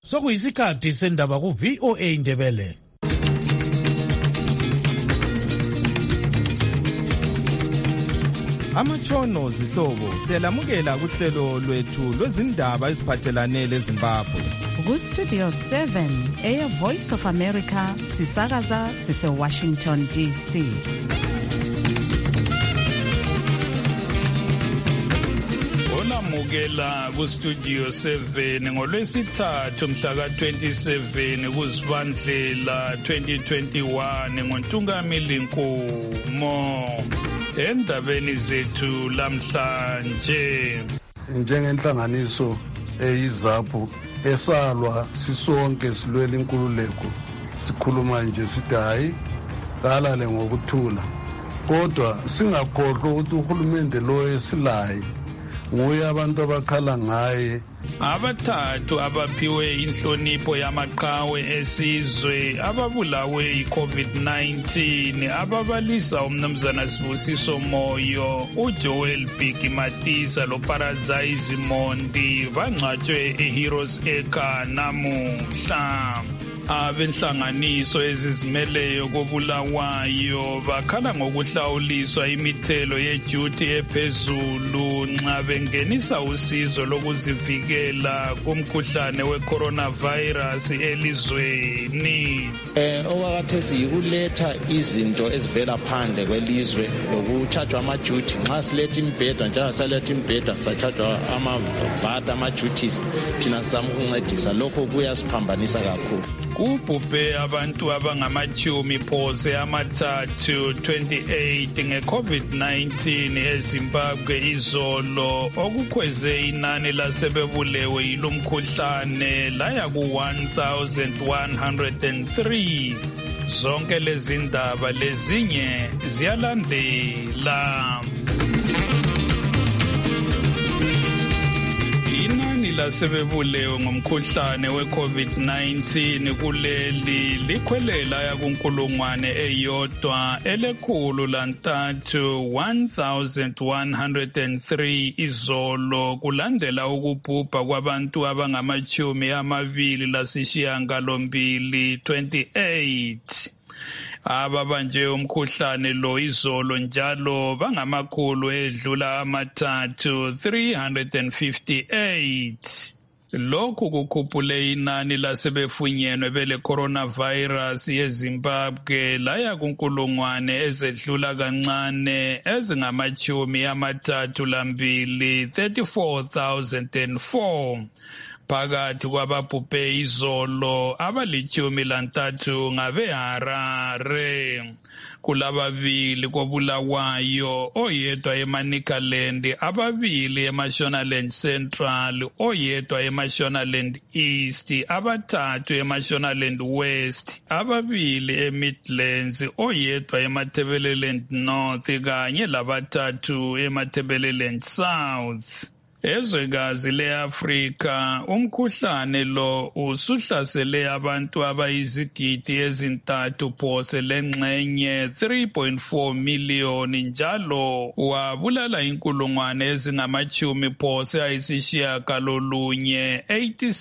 Sokuyisikhathi sendaba ku VOA Indebele. Amatshono zihlobo siyalamukela kuhlelo lwethu lwezindaba eziphathelane leZimbabwe. Ku Studio 7 Air Voice of America sisakaza sise Washington DC. Olamukela ku Studio 7 ngolwesithathu mhla ka 27 kuZibandlela 2021 ngoNtungamili Nkomo. Endabeni zethu lamhlanje, njengenhlanganiso eyiZAPU esalwa sisonke silwela inkululeko, sikhuluma nje sithi hayi kalale ngokuthula, kodwa singakhohlwa ukuthi uhulumende lo esilayo nguye abantu abakhala ngaye. Abathathu abaphiwe inhlonipho yamaqhawe esizwe ababulawe yi-COVID-19 ababalisa umnumzana Sibusiso Moyo, uJoel Bhikimatiza loParadise Mondi bangcwatshwe eHeroes Acre namuhla. Abenhlanganiso ezizimeleyo kobulawayo bakhala ngokuhlawuliswa imithelo yeduty ephezulu nxa bengenisa usizo lokuzivikela kumkhuhlane we-coronavirus elizweni. Okwakhathesi yikuletha izinto ezivela phandle kwelizwe lokutshajwa ama-duty. Nxa siletha imbheda, njengasaletha imbheda satshajwa ama-VAT, ama-duties, thina sizama ukuncedisa. Lokho kuyasiphambanisa kakhulu. Kubhubhe abantu abangamachumi phose amathathu 28 nge-COVID-19 eZimbabwe izolo, okukhweze inani lasebebulewe yilomkhuhlane laya ku-1103. Zonke lezi ndaba lezinye ziyalandela. Lasebebulewe ngomkhuhlane we-COVID-19 kuleli likhwelela yakunkulungwane eyodwa elekhulu lantathu 1103 izolo, kulandela ukubhubha kwabantu abangamachumi amabili lasishiyagalombili 28. Ababanje umkhuhlane lo izolo njalo bangamakhulu edlula amathathu 358. Lokhu kukhuphule inani lasebefunyenwe bele coronavirus yeZimbabwe laya kunkulungwane ezedlula kancane ezingamachumi amathathu lambili 34,004. Phakathi kwababhubhe izolo abalitshumi lantathu ngabeHarare. Kulababili kobulawayo, oyedwa eManicaland, ababili eMashonaland Central, oyedwa eMashonaland East, abathathu eMashonaland West, ababili eMidlands, oyedwa eMatabeleland North kanye labathathu eMatabeleland South. Ezwekazi le-Afrika, umkhuhlane lo usuhlasele abantu abayizigidi ezintathu phose lengxenye 3.4 miliyoni njalo wabulala inkulungwane ezingamachumi phose ayisishiyagalolunye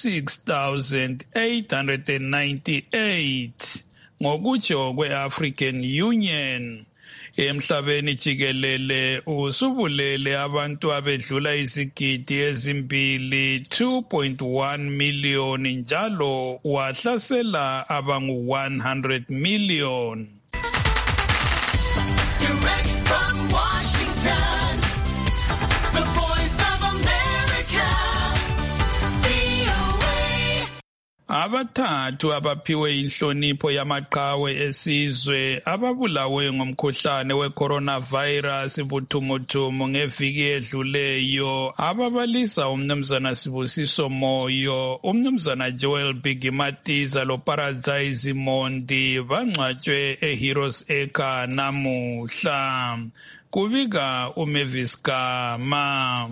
86,898 ngokutsho kwe-African Union. Emhlabeni jikelele usubulele abantu abedlula izigidi ezimbili 2.1 miliyoni njalo wahlasela abangu 100 million. Direct from Washington, the Voice of America, VOA. Abathathu abaphiwe inhlonipho yamaqhawe esizwe ababulawe ngomkhuhlane we-coronavirus buthumuthumu ngeviki edluleyo ababalisa umnumzana Sibusiso Moyo, umnumzana Joel Bhikimatiza loParadise Mondi bangcwatshwe eHeroes Acre namuhla. Kubika uMavis Gama.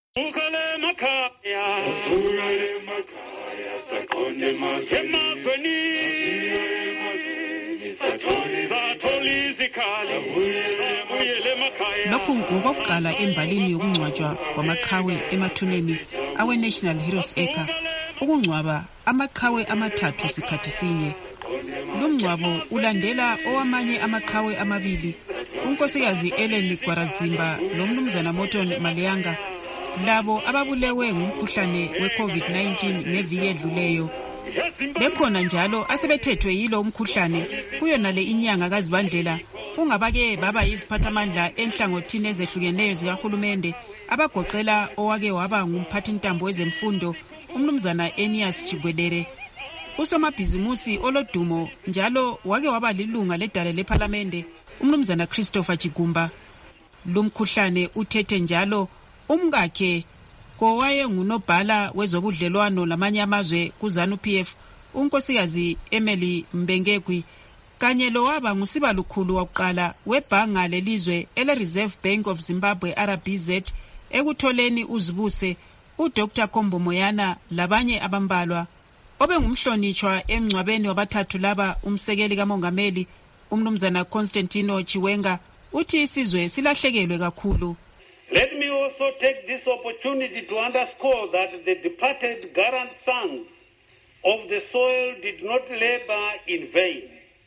Lokhu ngokokuqala embalini yokungcwatshwa kwamaqhawe emathuneni awe-National Heroes Acre ukungcwaba amaqhawe amathathu sikhathi sinye. Lumngcwabo ulandela owamanye amaqhawe amabili, unkosikazi Ellen Gwaradzimba lomnumzana Morton Malianga, labo ababulewe ngumkhuhlane we-COVID-19 ngeviki edluleyo. Bekhona njalo asebethethwe yilo umkhuhlane kuyona le inyanga kaZibandlela, kungabake baba yiziphathamandla enhlangothini ezehlukeneyo zikahulumende abagoqela owake waba ngumphathintambo wezemfundo umnumzana Enias Chigwedere, usomabhizimusi olodumo njalo wake waba lilunga ledale leParlamente umnumzana Christopher Chigumba. Lumkhuhlane uthethe njalo umkakhe kowaye ngunobhala wezobudlelwano lamanye amazwe kuZANU-PF unkosikazi Emily Mbengegwi, kanye lo waba ngusibalukhulu wakuqala webhanga lelizwe ele-Reserve Bank of Zimbabwe RBZ ekutholeni uzibuse uDr Kombo Moyana labanye abambalwa. Obengumhlonitshwa emngcwabeni wabathathu laba umsekeli kamongameli umnumzana Constantino Chiwenga uthi isizwe silahlekelwe kakhulu. Let me also take this opportunity to underscore that the departed Garant sons of the soil did not labor in vain.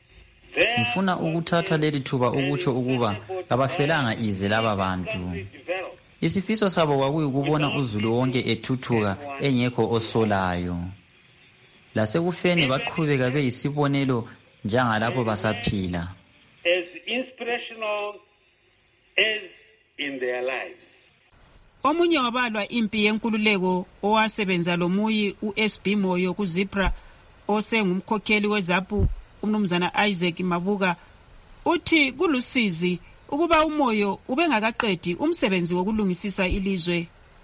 Ngifuna ukuthatha leli thuba ukutsho ukuba abafelanga ize laba bantu. Isifiso sabo kwakuyikubona uZulu wonke ethuthuka engekho osolayo. Lasekufeni baqhubeka beyisibonelo njengalapho basaphila. As inspirational as in their lives. Omunye wabalwa impi yenkululeko owasebenza lomuyi uSB Moyo kuZipra osengumkhokheli weZAPU umnumzana Isaac Mabuka uthi kulusizi ukuba umoyo ubengakaqedi umsebenzi wokulungisisa ilizwe.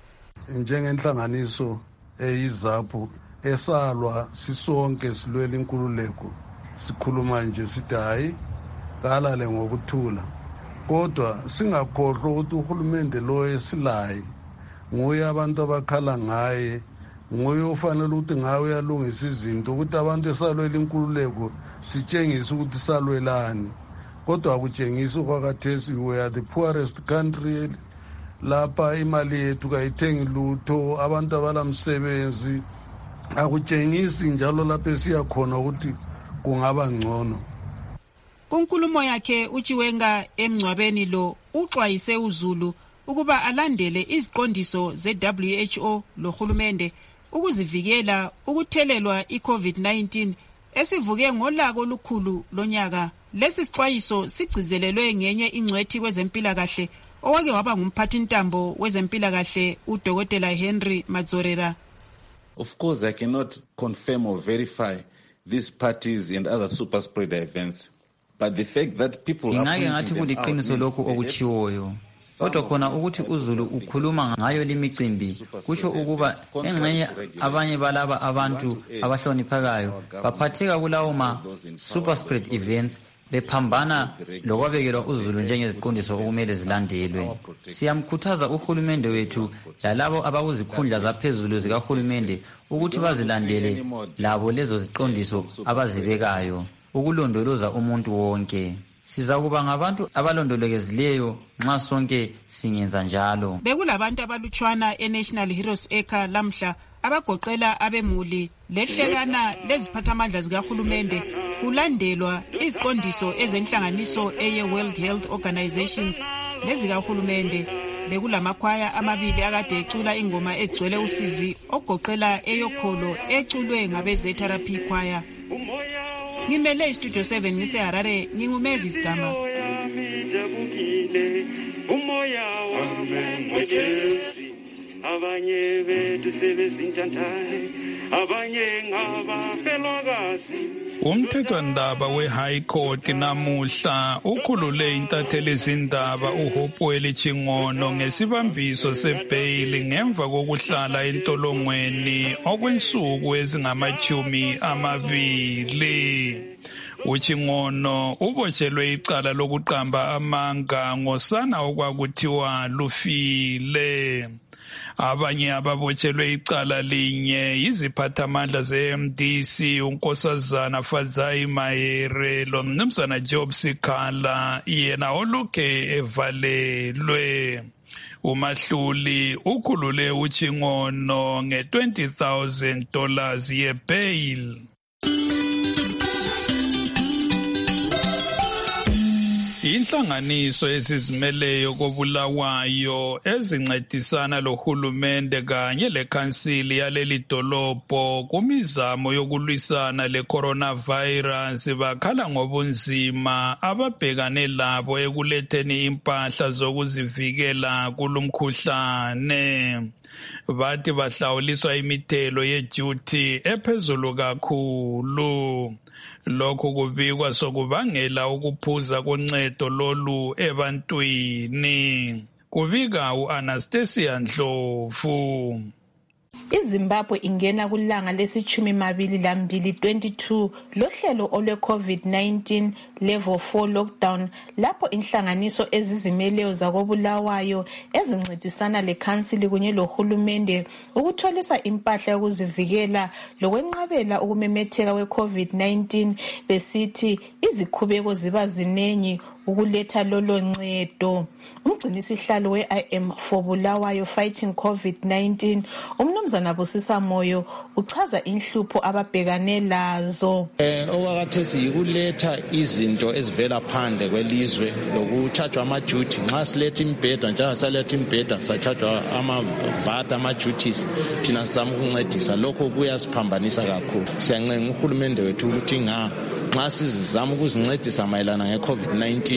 Njengenhlanganiso eyiZAPU esalwa sisonke silwela inkululeko sikhuluma nje sithi hayi kalale ngokuthula, kodwa singakhohlwa ukuthi uhulumende lo esilaye nguye abantu abakhala ngaye, nguye ofanele ukuthi ngawe uyalungisa izinto ukuthi abantu esalwela inkululeko sitshengise ukuthi salwelani, kodwa akutshengisi okwakathesi we are the poorest country. Lapha imali yethu kayithengi lutho, abantu abalamsebenzi, akutshengisi njalo lapha esiya khona ukuthi kungaba ngcono. Kunkulumo yakhe uChiwenga emngcwabeni lo uxwayise uZulu ukuba alandele iziqondiso ze-WHO lohulumende ukuzivikela ukuthelelwa iCovid-19 esivuke ngolaka olukhulu lonyaka. Lesi sixwayiso sigcizelelwe ngenye ingcwethi kwezempilakahle owake waba ngumphathintambo wezempilakahle uDokotela Henry Madzorera. Of course, I cannot confirm or verify these parties and other super spreader events, but the fact that people are ngathi kuliqiniso lokhu okuchiwoyo, kodwa khona ukuthi uZulu ukhuluma ngayo limicimbi kusho ukuba engxenye abanye balaba abantu abahloniphekayo baphatheka kulawo ma super spread events bephambana lokwabekelwa uZulu njengeziqondiso okumele zilandelwe. Siyamkhuthaza uhulumende wethu lalabo abakuzikhundla zaphezulu zikahulumende ukuthi bazilandele labo lezo ziqondiso abazibekayo ukulondoloza umuntu wonke. Sizakuba ngabantu abalondolokezileyo nxa sonke singenza njalo. Bekulabantu abalutshwana eNational Heroes Acre lamhla abagoqela abemuli lehlekana leziphathamandla zikahulumende kulandelwa iziqondiso ezenhlanganiso eye-World Health Organizations lezikahulumende. Bekulamakhwaya amabili akade ecula ingoma ezigcwele usizi ogoqela eyokholo eculwe ngabe-Z-Therapy Choir. Ngimele iStudio 7 ngiseHarare, nginguMavis Gama. Umoya wami ngojesi, abanye bethu sebezintshantayi, abanye ngabafelokazi. Umthethwandaba we-High Court namuhla ukhulule intatheli izindaba uHopewell Chingono ngesibambiso sebhayili ngemva kokuhlala entolongweni okwensuku ezingama-20. uChingono ubotshelwe icala lokuqamba amanga ngosana okwakuthiwa lufile. Abanye ababotshelwe icala linye yiziphathamandla ze-MDC unkosazana Fadzayi Mahere lomnumzana Job Sikhala yena olokhe evalelwe. uMahluli ukhulule uChingono nge$20,000 yebail. Inhlanganiso ezizimeleyo koBulawayo ezincedisana lohulumende kanye lekhansili yaleli dolobho kumizamo yokulwisana le-coronavirus bakhala ngobunzima ababhekane labo ekuletheni impahla zokuzivikela kulumkhuhlane. Bathi bahlawuliswa imithelo yeduty ephezulu kakhulu. Lokhu kubikwa sokubangela ukuphuza koncedo lolu ebantwini. Kubika u-Anastasia Ndlovu. iZimbabwe ingena kulanga lesi-12 22 lohlelo olwe-COVID-19 level 4 lockdown lapho inhlanganiso ezizimeleyo zakoBulawayo ezincedisana lekhansili kunye lohulumende ukutholisa impahla yokuzivikela lokwenqabela ukumemetheka kwe-COVID-19 besithi izikhubeko ziba zinengi ukuletha lolo ncedo. Umgcinisihlalo we-IM for Bulawayo Fighting COVID-19 uMnumzana Busisa Moyo uchaza inhlupho ababhekane lazo. Okwakhathesi yikuletha izinto ezivela phandle kwelizwe lokuthathwa ama-duty nxa siletha imbheda njalo saletha imbheda sathathwa amavata ama-duties thina sizama ukuncedisa lokho kuyasiphambanisa kakhulu. Siyancenga uhulumende wethu ukuthi nxa sizama ukuzincedisa mayelana nge-COVID-19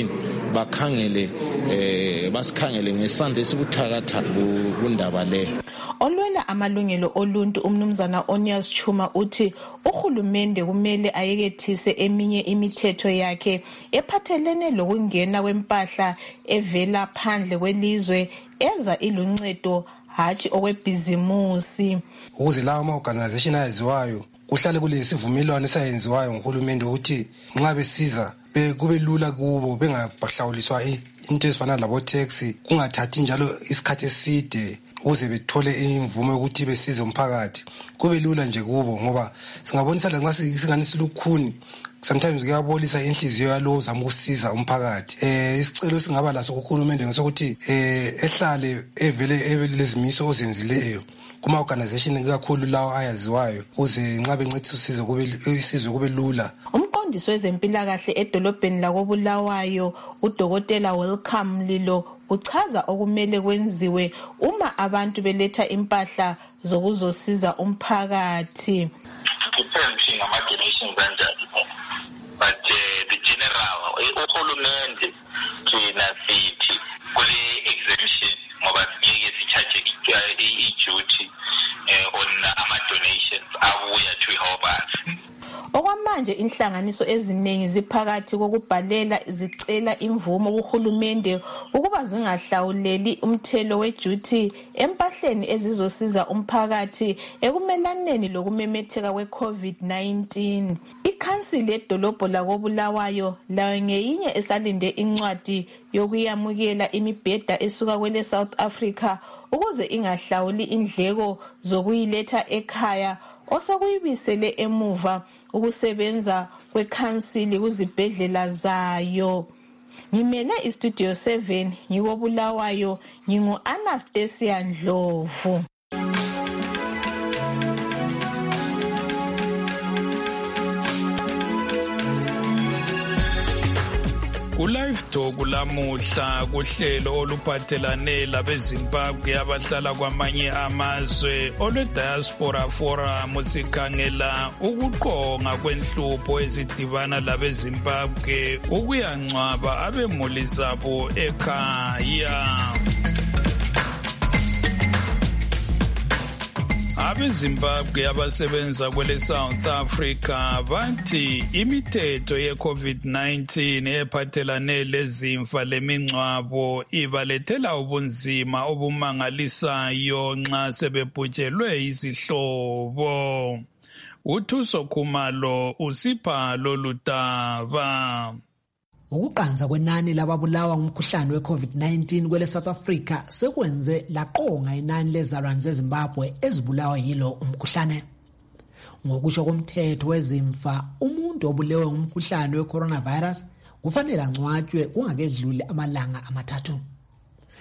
basikhangele ngesandla esibuthakathaka kundaba leyo. Olwela amalungelo oluntu uMnumzana Onias Chuma uthi uhulumende kumele ayekethise eminye imithetho yakhe ephathelene lokungena kwempahla evela phandle kwelizwe eza iluncedo hatshi okwebhizimusi. Ukuze lawo ama-organization ayaziwayo kuhlale kulesivumelwano esayenziwayo ngohulumende ukuthi nxa besiza kube lula kubo bengahlawuliswa into ezifana labo-taxi kungathathi njalo isikhathi eside ukuze bethole imvume ukuthi besize umphakathi. Kube lula nje kubo ngoba singabonisa nxa singani silukhuni sometimes kuyabolisa inhliziyo yalowo ozama ukusiza umphakathi. Isicelo singaba laso kuhulumende ngesokuthi ehlale evele lezimiso ozenzileyo kuma-organization kakhulu lawo ayaziwayo ukuze nxa bencedisa isizwe kube lula. Umqondisi wezempilakahle edolobheni lakoBulawayo uDokotela Welcome Lilo uchaza okumele kwenziwe uma abantu beletha impahla zokuzosiza umphakathi. Depending on donations kanjani, but the general uhulumende thina sithi kule exemption ngoba singeke sithathe i-duty on ama-donations abuya to help us. Okwamanje inhlanganiso eziningi ziphakathi kokubhalela zicela imvumo kuhulumende ukuba zingahlawuleli umthelo weduty empahleni ezizosiza umphakathi ekumelaneni lokumemetheka kwe-COVID-19. Ikhansili yedolobho lakoBulawayo layo ngeyinye esalinde incwadi yokuyamukela imibheda esuka kwele South Africa ukuze ingahlawuli indleko zokuyiletha ekhaya osakuyibisele emuva ukusebenza kwekhansili kuzibhedlela zayo. Ngimele istudio 7 ngikoBulawayo ngingu-Anastasia Ndlovu. Ku-Live Talk lamuhla kuhlelo oluphathelane labeZimbabwe abahlala kwamanye amazwe olwe-Diaspora Forum sikhangela ukuqonga kwenhlupho ezidibana labeZimbabwe ukuyangcwaba abemuli zabo ekhaya. AbeZimbabwe abasebenza kwele South Africa bathi imithetho ye-COVID-19 ephathelane lezimfa lemingcwabo ibalethela ubunzima obumangalisayo nxa sebebhujelwe izihlobo. uThuso Khumalo usipha lolu daba. Ukuqanza kwenani lababulawa ngumkhuhlane we-COVID-19 kwele South Africa sekwenze laqonga inani lezalwane zeZimbabwe ezibulawa yilo umkhuhlane. Ngokusho komthetho wezimfa, umuntu obulewe ngumkhuhlane we-coronavirus kufanele angcwatshwe kungakedluli amalanga amathathu.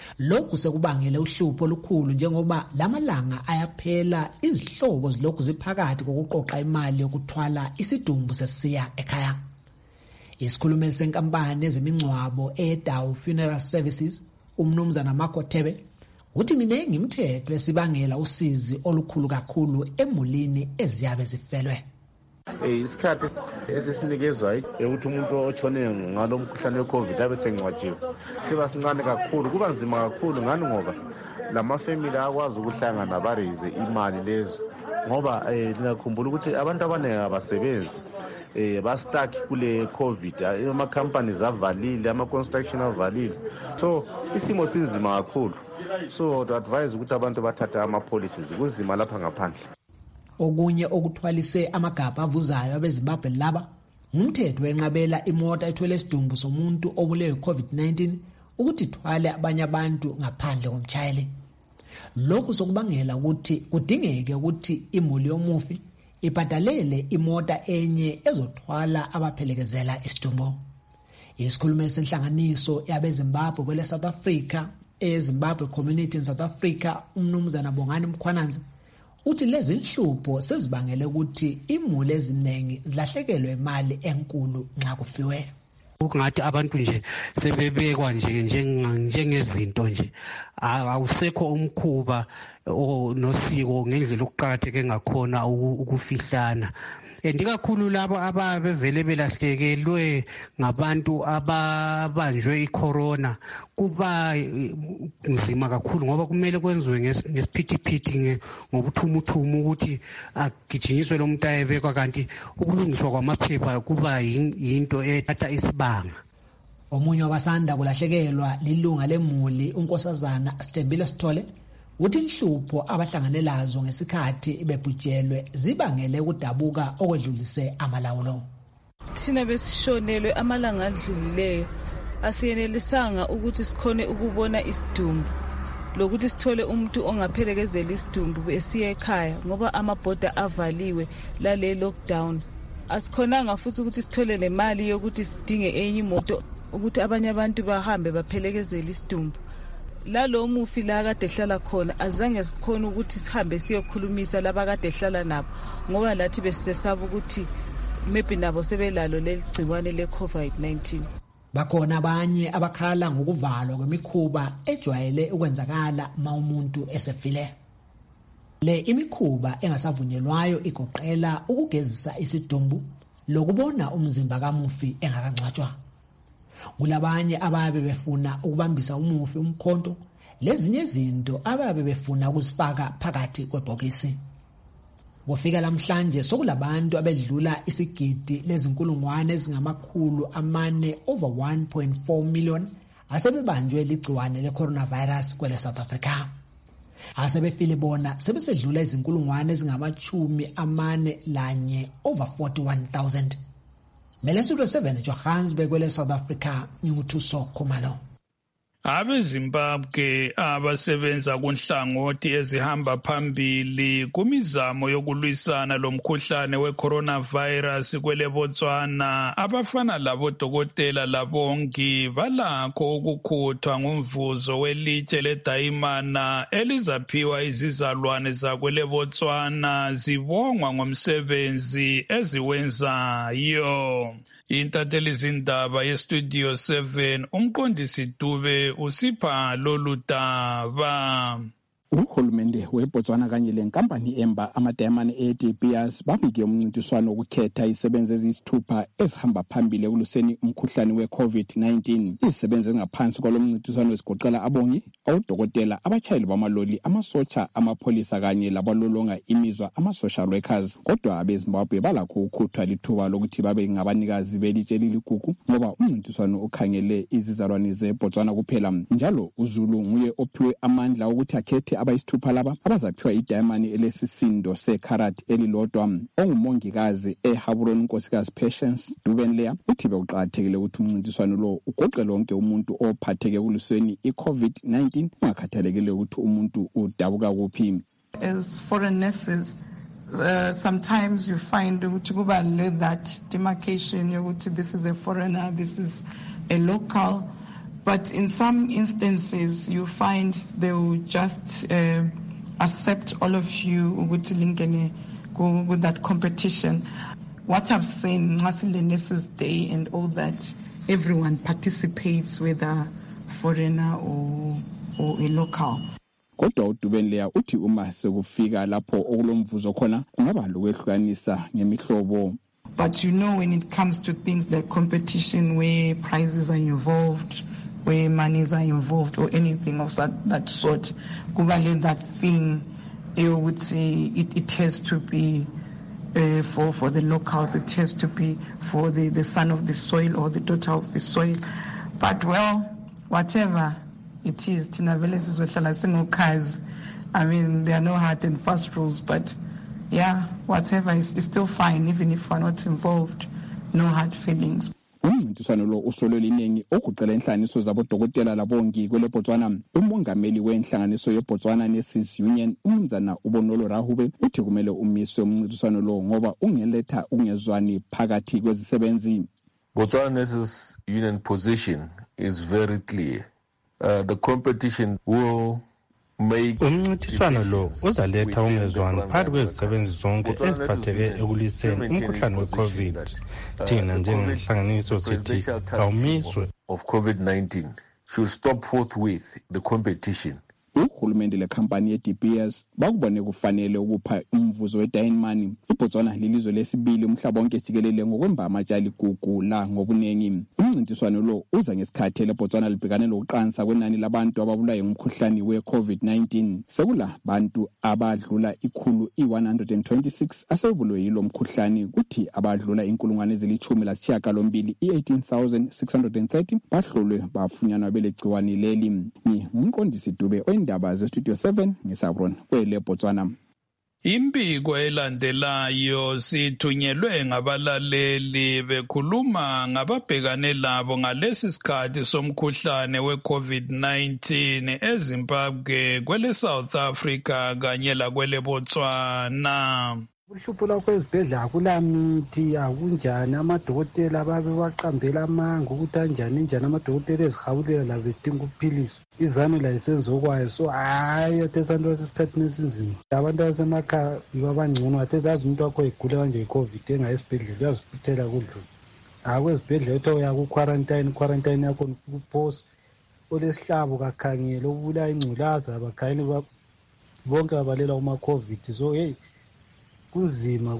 Lokhu sekubangele uhlupho olukhulu njengoba lamalanga ayaphela izihlobo zilokhu ziphakathi kokuqoqa imali yokuthwala isidumbu sesiya ekhaya. Isikhulumeli senkampani ezemingcwabo eDawu Funeral Services, umnumzana Marco Thebe, uthi minengi imithetho esibangela usizi olukhulu kakhulu emulini eziyabe zifelwe. Isikhathi esisinikezwa ukuthi umuntu otshone ngalo mkhuhlane weCovid abe sengcwatshiwe siba sincane kakhulu, kuba nzima kakhulu ngani ngoba lamafamily akwazi ukuhlangana barize imali lezo ngoba ngiyakhumbula ukuthi abantu abaningi abasebenzi ba-stuck kule COVID, ama-companies avalile, ama-construction avalile, so isimo sinzima kakhulu. So to advise ukuthi abantu bathatha ama-policies kunzima lapha ngaphandle. Okunye okuthwalise amagabha avuzayo abeZimbabwe laba umthetho wenqabela imota ethwele isidumbu somuntu obulewe COVID-19 ukuthi ithwale abanye abantu ngaphandle komtshayeli. Lokhu sokubangela ukuthi kudingeke ukuthi imuli yomufi ibhadalele imota enye ezothwala abaphelekezela isidumbu. Isikhulumeli senhlanganiso yabeZimbabwe kwele South Africa, eZimbabwe Community in South Africa, umnumzana Bongani Mkhwananzi, uthi lezi inhlupho sezibangele ukuthi imuli eziningi zilahlekelwe imali enkulu nxa kufiwe. Ukungathi abantu nje sebebekwa njengezinto nje, awusekho umkhuba nosiko ngendlela okuqhakatheke ngakhona ukufihlana. Ndikakhulu labo abavele belahlekelwe ngabantu ababanjwe icorona kuba nzima kakhulu ngoba kumele kwenziwe ngesiphithiphithi ngobuthumuthumu ukuthi agijinyiswe lo muntu ayebekwa, kanti ukulungiswa kwamaphepha kuba yinto ethatha isibanga. Omunye wabasanda kulahlekelwa lilunga lemuli unkosazana Stembile Sithole uthi inhlupho abahlanganelazo ngesikhathi bebhujelwe zibangele ukudabuka okwedlulise amalawulo. Thina besishonelwe amalanga adlulileyo asiyenelisanga ukuthi sikhone ukubona isidumbu lokuthi sithole umuntu ongaphelekezela isidumbu esiye ekhaya ngoba amabhoda avaliwe lale lockdown. Asikhonanga futhi ukuthi sithole nemali yokuthi sidinge enye imoto ukuthi abanye abantu bahambe baphelekezela isidumbu. Lalo mufi la kade ehlala khona azange sikhona ukuthi sihambe siyokhulumisa laba kade ehlala nabo ngoba lathi besesaba ukuthi maybe nabo sebelalo leligciwane le-COVID-19. Bakhona abanye abakhala ngokuvalwa kwemikhuba ejwayele ukwenzakala uma umuntu esefile. Le imikhuba engasavunyelwayo igoqela ukugezisa isidumbu lokubona umzimba kamufi engakangcwatshwa. Kulabanye ababe befuna ukubambisa umufi umkhonto, lezinye izinto ababe befuna ukuzifaka phakathi kwebhokisi. Kufika namhlanje sokulabantu abedlula isigidi lezinkulungwane ezingamakhulu amane over 1.4 million asebebanjwe ligciwane le-coronavirus kwele South Africa. Asebefile bona sebesedlula izinkulungwane ezingamachumi amane lanye over 41,000. Melestudio 7 Johannesburg kwele South Africa, nginguthuso Khumalo. AbeZimbabwe abasebenza kunhlangothi ezihamba phambili kumizamo yokulwisana lomkhuhlane we-coronavirus kwele Botswana abafana labodokotela labongi balakho ukukhuthwa ngumvuzo welitshe ledayimana elizaphiwa izizalwane zakwele Botswana zibongwa ngomsebenzi eziwenzayo. Intatheli zindaba yestudio 7 umqondisi Dube usipha lolu daba. Uhulumende weBotswana kanye lenkampani emba amadayimane eDBS babike umncintiswano wokukhetha izisebenzi eziyisithupha ezihamba phambili ekuluseni umkhuhlane we-COVID-19. Izisebenzi ezingaphansi kwalomncintiswano ezigoqela abongi, odokotela, abatshayeli bamaloli, amasotsha, amapholisa kanye labalolonga imizwa ama-social workers. Kodwa abeZimbabwe balakho ukukhuthwa lithuba lokuthi babe ngabanikazi belitshe liligugu ngoba umncintiswano ukhangele izizalwane zeBotswana kuphela. Njalo uZulu nguye ophiwe amandla ukuthi akhethe abayisithupha laba abazaphiwa idayimani elesisindo sekharat elilodwa. Ongumongikazi eHaburon unkosikazi Patience Dubenleya uthi bekuqakathekile ukuthi umncintiswano lo ugoqele wonke umuntu ophatheke kulusweni i-COVID-19 ungakhathalekile ukuthi umuntu udabuka kuphi. As foreign nurses, sometimes you find that demarcation, this is a foreigner, this is a local. But in some instances, you find they will just accept all of you with that competition. What I've seen, Nxasile Nurses Day and all that, everyone participates, whether foreigner or a local. Kodwa uDubenleya uthi uma sekufika lapho okulomvuzo khona kungaba lokwehlukanisa ngemihlobo. But you know, when it comes to things like competition where prizes are involved, where monies are involved or anything of that sort, kubale that thing, you would say it has to be for the locals, it has to be for the son of the soil or the daughter of the soil. But well, whatever it is, Tina Veles is what I mean, there are no hard and fast rules, but yeah, whatever is still fine, even if we're not involved, no hard feelings. Umncintiswano lo usolwe iningi okuqela inhlaniso zabodokotela labongi kwele Botswana. Umongameli wenhlanganiso yeBotswana Nurses Union uMnumzana Ubonolo Rahube uthi kumele umiswe umncintiswano lo ngoba ungeletha ungezwani phakathi kwezisebenzi. Botswana Nurses Union position is very clear. The competition will make umncintiswano lo uzaletha ungezwani phakathi kwezisebenzi zonke eziphatheke ekuliseni umkhuhlane we-COVID. Thina njengenhlanganiso sithi awumiswe of COVID-19 should stop forthwith the competition. Uhulumende lekhampani ye-DBS bakubone kufanele ukupha umvuzo we-Dine Money. iBotswana lilizwe lesibili umhlaba wonke jikelele ngokwemba amatshali gugu la ngobuningi. Umncintiswano lo uza ngesikhathi leBotswana libhekane lokuqansa kwenani labantu ababulawa ngumkhuhlane we-COVID-19. Sekula bantu abadlula 126 asebulwe yilo mkhuhlane, kuthi abadlula 1,012 18,630 bahlolwe bafunyanwa belegciwane leli. Ni umqondisi Dube indaba zestudio 7 ngeSabron kwele Botswana. Imbiko elandelayo sithunyelwe ngabalaleli bekhuluma ngababhekane labo ngalesi sikhathi somkhuhlane we-COVID-19 eZimbabwe, kwele South Africa kanye lakwele Botswana. Uhlupho lwakho ezibhedlela akulamithi akunjani, amadokotela babe baqambela amanga ukuthi anjani amadokotela ezihawulela labo bedinga ukuphilisa. Izanu la isenzokwayo, so hayi athesanto esikhathini esinzima. Abantu abasemakhaya yibo abangcono, athethazi umuntu wakho egula kanje i-COVID engayi esibhedlela uyazifuthela kudlula. Kwezibhedlela uthi uya ku-quarantine yakho kuphosa olesihlabo kakhangela obulaya ingculaza abakhayeli bonke babalela uma-COVID. So hey, kunzima.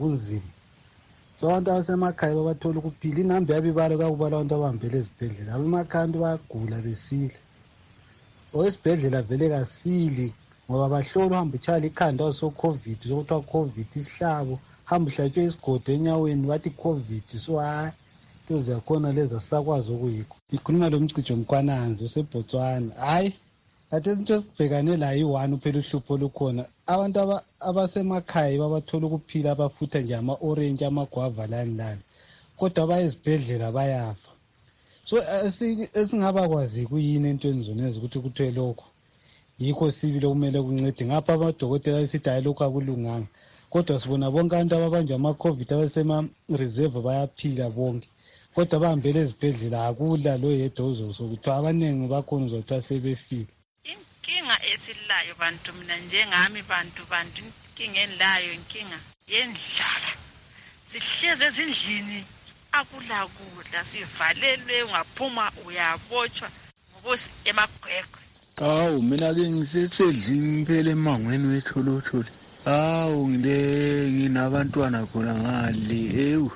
So abantu abasemakhaya babathola ukuphila. Inhambi yabibalo kakubala abantu abahambele ezibhedlela. Abemakhaya abantu bayagula besile. Esibhedlela vele kasili ngoba bahlola uhamba utshala ikhanda waso-COVID, sokuthiwa COVID isihlabo, hamba uhlatshwe isigodo enyaweni bathi COVID. So hayi into zakhona lezi asisakwazi okuyikho. Ikhuluma lo Mcijo Mkwananzi useBotswana. Hayi ate into esibhekane la yi-1 uphela uhlupho olukhona. Abantu abasemakhaya babathola ukuphila abafutha nje ama-orange amagwava lani kodwa abayezibhedlela bayafa. So esingaba kwazi kuyini entweni zonezi ukuthi kuthiwe lokho yikho sibili okumele kuncede. Ngapha amadokotela esithi hayi lokho akulunganga, kodwa sibona bonke abantu ababanjwa ama-COVID abasema-reserve bayaphila bonke, kodwa bahambele ezibhedlela akula lo yedwa uzokuthiwa abaningi bakhona uzothiwa sebefile. Inkinga esilayo bantu, mina njengami bantu inkinga enilayo inkinga yendlala. Sihleze ezindlini akula kudla, sivalelwe, ungaphuma uyabotshwa ngokusi emagwegwe. Awu mina ke ngisesedlini phela emangweni wetholotshole. Awu nginabantwana khona ngale. Ewu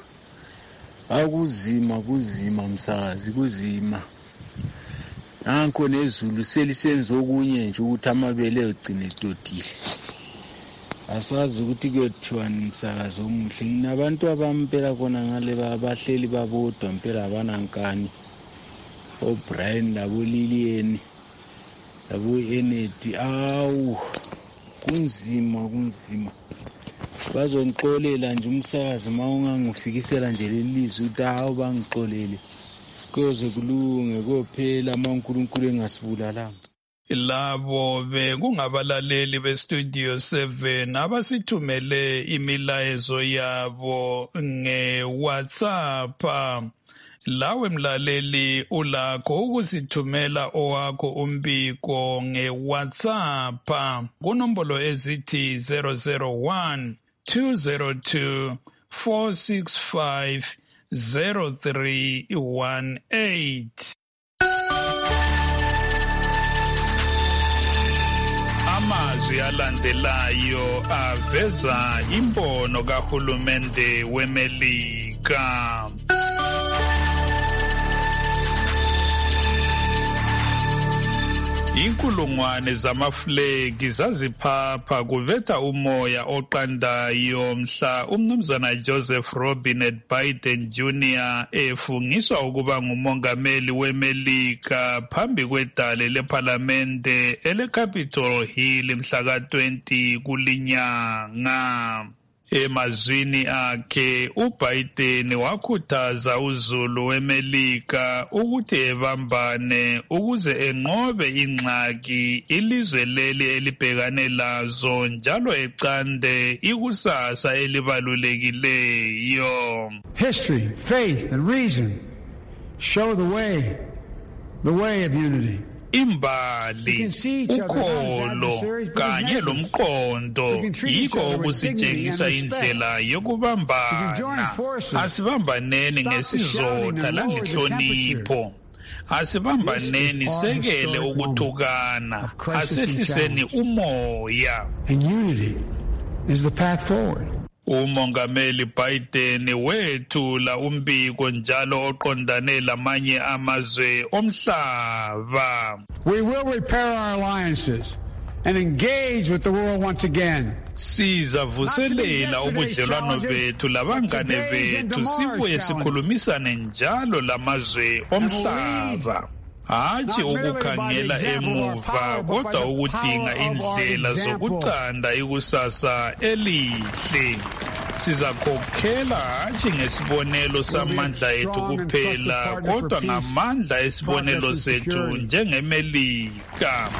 akuzima msakazi, kuzima. Nanko nezulu selisenza okunye nje ukuthi amabele egcine edodile. Asazi ukuthi kuyothiwani msakazi omuhle. Nginabantu abampela khona ngale bahleli babodwa mpela abanankani. OBrian labo Lilian labo Enedi. Awu kunzima. Bazongixolela nje umsakazi uma ungangifikisela nje lelizwi ukuthi hawu bangixolele. Kuze kulunge kophela uNkulunkulu engasibulalanga. Labo bekungabalaleli bestudio 7 abasithumele imilayezo yabo ngeWhatsApp. Lawe mlaleli ulakho ukusithumela owakho umbiko ngeWhatsApp kunombolo ezithi 001 202 465 0318. Amazwi alandelayo aveza imbono kahulumende weMelika. Inkulungwane zamaflegi zaziphapha kuveta umoya oqandayo mhla umnumzana Joseph Robinette Biden Jr. efungiswa ukuba ngumongameli weMelika phambi kwedale lephalamende eleCapitol Hill mhla ka-20 kulinyanga. Emazwini akhe uBiden wakhuthaza uzulu weMelika ukuthi ebambane ukuze enqobe ingxaki ilizwe leli elibhekane lazo njalo ecande ikusasa elibalulekileyo. History, faith and reason show the way of unity. Imbali, ukholo kanye lomqondo yikho okusitshengisa indlela yokubambana. Asibambaneni ngesizotha langenhlonipho. Asibambaneni sekele ukuthukana. Asehliseni umoya. And unity is the path forward. Umongameli Biden wethula umbiko njalo oqondane lamanye amazwe omhlaba. We will repair our alliances and engage with the world once again. Sizavuselela ubudlelwano bethu labangane bethu sibuye sikhulumisane njalo lamazwe omhlaba. Hatshi ukukhangela emuva kodwa ukudinga indlela zokucanda ikusasa elihle. Sizakhokhela hatshi ngesibonelo samandla ethu kuphela kodwa ngamandla esibonelo sethu njengeMelika.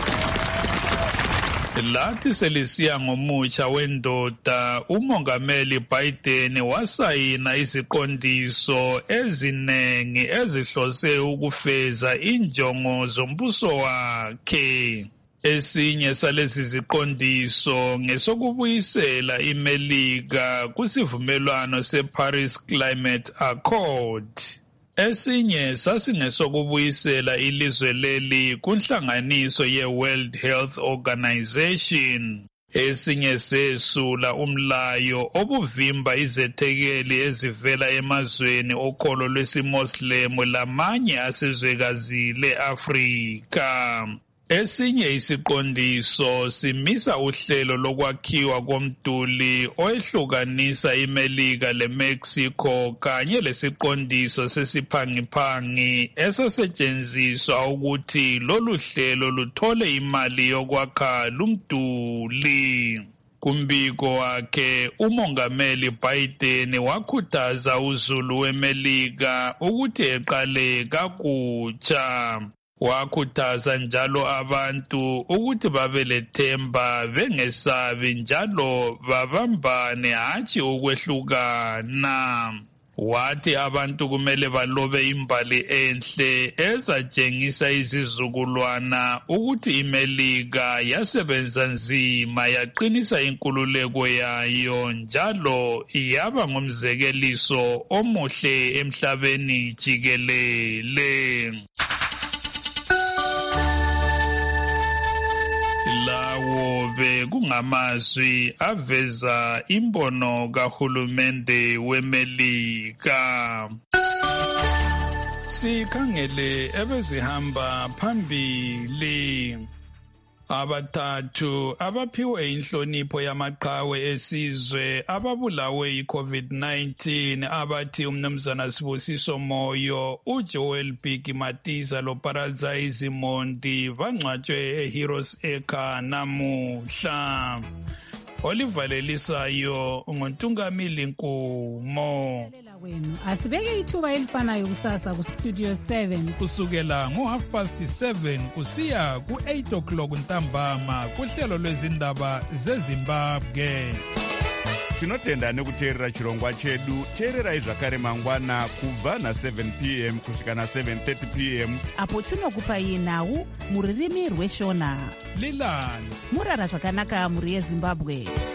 Lathi selisiya ngomutsha wendoda, umongameli Biden wasayina iziqondiso ezinengi ezihlose ukufeza injongo zombuso wakhe. Esinye salezi ziqondiso ngesokubuyisela iMelika kusivumelwano seParis Climate Accord. Esinye sasingesokubuyisela ilizwe leli kunhlanganiso ye-World Health Organization. Esinye sesula umlayo obuvimba izethekeli ezivela emazweni okholo lwesimoslemu lamanye asezwekazi le-Afrika. Esinye isiqondiso simisa uhlelo lokwakhiwa komduli oyehlukanisa iMelika leMexico kanye lesiqondiso sesiphangiphangi esasetshenziswa ukuthi lolu hlelo luthole imali yokwakha lumduli. Kumbiko wakhe umongameli Biden wakhuthaza uzulu weMelika ukuthi eqale kakutsha. Wakhuthaza njalo abantu ukuthi babelethemba bengesabi njalo babambane hatshi ukwehlukana. Wathi abantu kumele balobe imbali enhle ezatshengisa izizukulwana ukuthi iMelika yasebenza nzima yaqinisa inkululeko yayo njalo yaba ngumzekeliso omuhle emhlabeni jikelele. Lawo bekungamazwi aveza imbono kahulumende weMelika. Sikhangele ebezihamba phambili. Abathathu abaphiwe inhlonipho yamaqhawe esizwe ababulawe yi-COVID-19 abathi umnumzana Sibusiso Moyo, uJoel Bheki Matiza loParadise Mondi bangcwatshwe eHeroes Acre namuhla. Olivalelisayo nguNtungamili Nkumo. Asibeke ithuba elifanayo kusasa kuStudio 7 kusukela ngo7:30 kusiya ku8 o'clock ntambama kuhlelo lwezindaba zeZimbabwe. tinotenda nekuteerera chirongwa chedu. teererai zvakare mangwana kubva na7 p.m. kusvika na7:30 p.m. apo tinokupai nhau muririmi rweshona. lilani murara zvakanaka muri yeZimbabwe.